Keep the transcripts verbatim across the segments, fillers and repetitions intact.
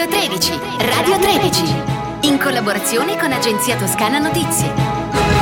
Radio tredici, Radio tredici, in collaborazione con Agenzia Toscana Notizie.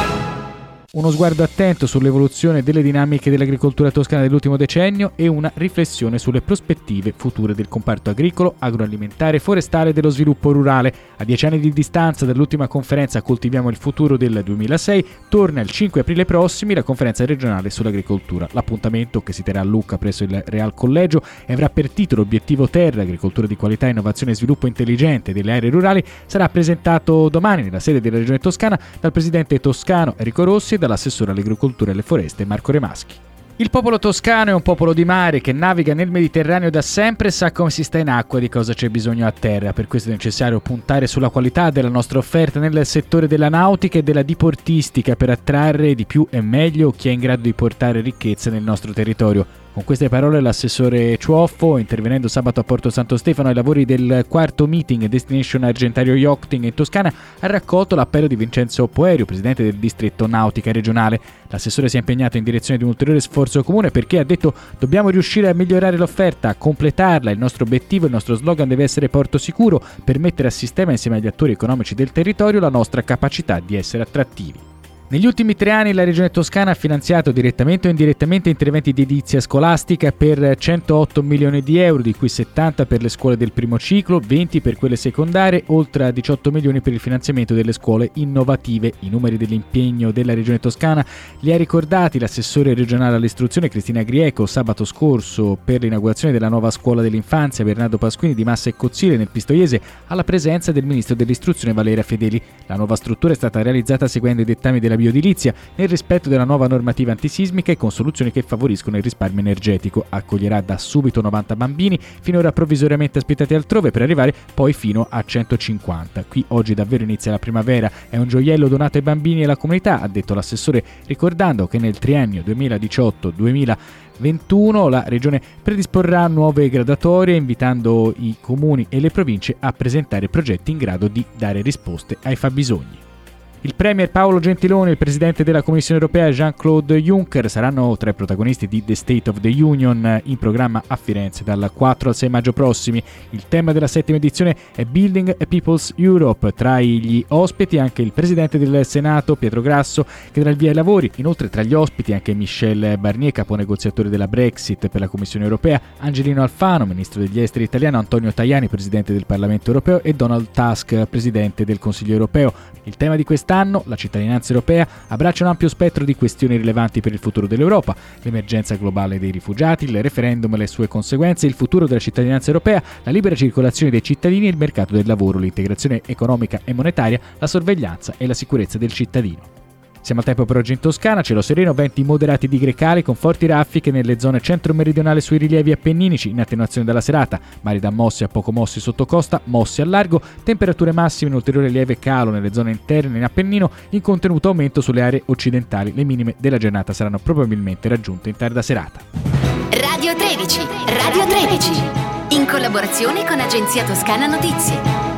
Uno sguardo attento sull'evoluzione delle dinamiche dell'agricoltura toscana dell'ultimo decennio e una riflessione sulle prospettive future del comparto agricolo, agroalimentare, forestale e dello sviluppo rurale. A dieci anni di distanza dall'ultima conferenza Coltiviamo il futuro del duemilasei, torna il cinque aprile prossimi la conferenza regionale sull'agricoltura. L'appuntamento, che si terrà a Lucca presso il Real Collegio e avrà per titolo Obiettivo Terra, agricoltura di qualità, innovazione e sviluppo intelligente delle aree rurali, sarà presentato domani nella sede della Regione Toscana dal presidente toscano Enrico Rossi e dall'assessore all'agricoltura e alle foreste Marco Remaschi. Il popolo toscano è un popolo di mare che naviga nel Mediterraneo da sempre e sa come si sta in acqua e di cosa c'è bisogno a terra. Per questo è necessario puntare sulla qualità della nostra offerta nel settore della nautica e della diportistica per attrarre di più e meglio chi è in grado di portare ricchezza nel nostro territorio. Con queste parole l'assessore Ciuoffo, intervenendo sabato a Porto Santo Stefano ai lavori del quarto meeting Destination Argentario Yachting in Toscana, ha raccolto l'appello di Vincenzo Poerio, presidente del distretto nautica regionale. L'assessore si è impegnato in direzione di un ulteriore sforzo comune perché, ha detto, dobbiamo riuscire a migliorare l'offerta, a completarla. Il nostro obiettivo, il nostro slogan deve essere porto sicuro, per mettere a sistema insieme agli attori economici del territorio la nostra capacità di essere attrattivi. Negli ultimi tre anni la Regione Toscana ha finanziato direttamente o indirettamente interventi di edilizia scolastica per centootto milioni di euro, di cui settanta per le scuole del primo ciclo, venti per quelle secondarie, oltre a diciotto milioni per il finanziamento delle scuole innovative. I numeri dell'impegno della Regione Toscana li ha ricordati l'assessore regionale all'istruzione Cristina Grieco sabato scorso per l'inaugurazione della nuova scuola dell'infanzia Bernardo Pasquini di Massa e Cozzile nel Pistoiese, alla presenza del ministro dell'istruzione Valeria Fedeli. La nuova struttura è stata realizzata seguendo i dettami della bioedilizia nel rispetto della nuova normativa antisismica e con soluzioni che favoriscono il risparmio energetico. Accoglierà da subito novanta bambini, finora provvisoriamente ospitati altrove, per arrivare poi fino a centocinquanta. Qui oggi davvero inizia la primavera, è un gioiello donato ai bambini e alla comunità, ha detto l'assessore, ricordando che nel triennio duemiladiciotto duemilaventuno la Regione predisporrà nuove graduatorie, invitando i comuni e le province a presentare progetti in grado di dare risposte ai fabbisogni. Il premier Paolo Gentiloni e il presidente della Commissione europea Jean-Claude Juncker saranno tra i protagonisti di The State of the Union in programma a Firenze dal quattro al sei maggio prossimi. Il tema della settima edizione è Building a People's Europe. Tra gli ospiti anche il presidente del Senato Pietro Grasso, che darà il via ai lavori. Inoltre tra gli ospiti anche Michel Barnier, caponegoziatore della Brexit per la Commissione europea, Angelino Alfano, ministro degli esteri italiano, Antonio Tajani, presidente del Parlamento europeo, e Donald Tusk, presidente del Consiglio europeo. Il tema di questa Quest'anno la cittadinanza europea abbraccia un ampio spettro di questioni rilevanti per il futuro dell'Europa: l'emergenza globale dei rifugiati, il referendum e le sue conseguenze, il futuro della cittadinanza europea, la libera circolazione dei cittadini e il mercato del lavoro, l'integrazione economica e monetaria, la sorveglianza e la sicurezza del cittadino. Siamo al tempo per oggi in Toscana, cielo sereno, venti moderati di grecali con forti raffiche nelle zone centro-meridionali sui rilievi appenninici, in attenuazione dalla serata, mari da mossi a poco mossi sotto costa, mossi al largo, temperature massime in ulteriore lieve calo nelle zone interne in Appennino, in contenuto aumento sulle aree occidentali. Le minime della giornata saranno probabilmente raggiunte in tarda serata. Radio tredici, Radio tredici, in collaborazione con Agenzia Toscana Notizie.